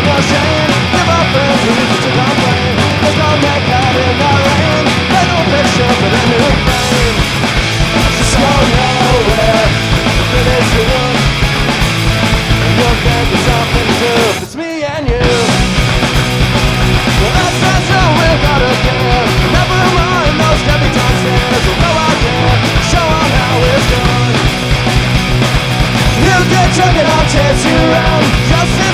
no shame. Give our friends a reason to complain. There's no make out in the rain. There's no picture but a new frame. Just go nowhere really soon. And you'll think it's something to do. It's me and you. Well, that's all we've got to give. Never mind those debutante stairs. We'll go out there, show 'em how it's done. You get drunk and I'll chase you around. Just